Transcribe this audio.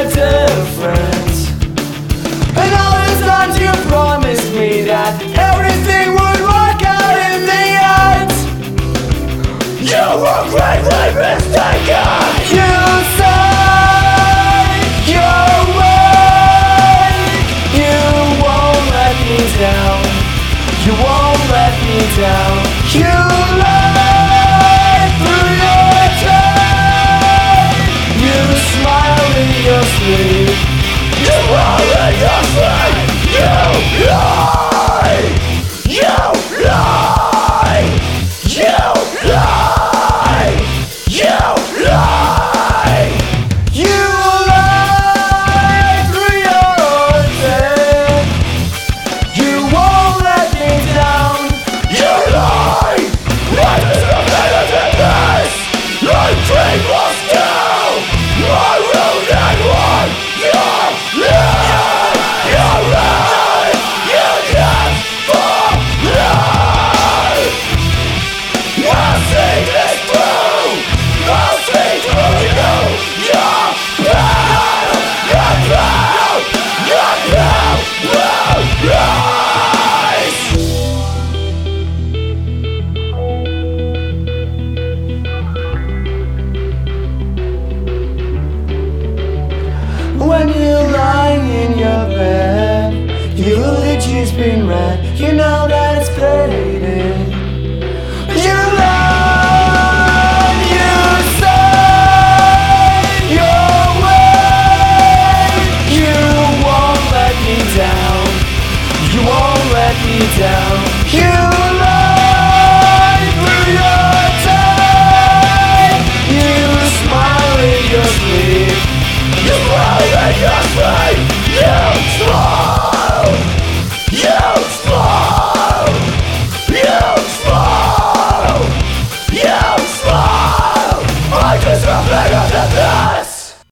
a difference. And all those times you promised me that everything would work out in the end, you were greatly mistaken. You say you're weak, you won't let me down, you won't let me down. You lie through your teeth, you smile in your sleep, you roll in your sleep. You lie, you lie, you lie, you lie, you lie through your teeth, you won't let me down. You lie, life is a this, I dream was down, I will not want your lie, your lie, you just for life. I'll see this through, I'll see through you, you're proud, you're proud, you're proud, will rise. When you're lying in your bed, your religion's been read, you know that it's fading. You lie, you say you're weak, you won't let me down, you won't let me down. You lie through your teeth, you smile in your sleep, you cry in your sleep, you smile, you smile, you smile, you smile. I just feel bigger than this.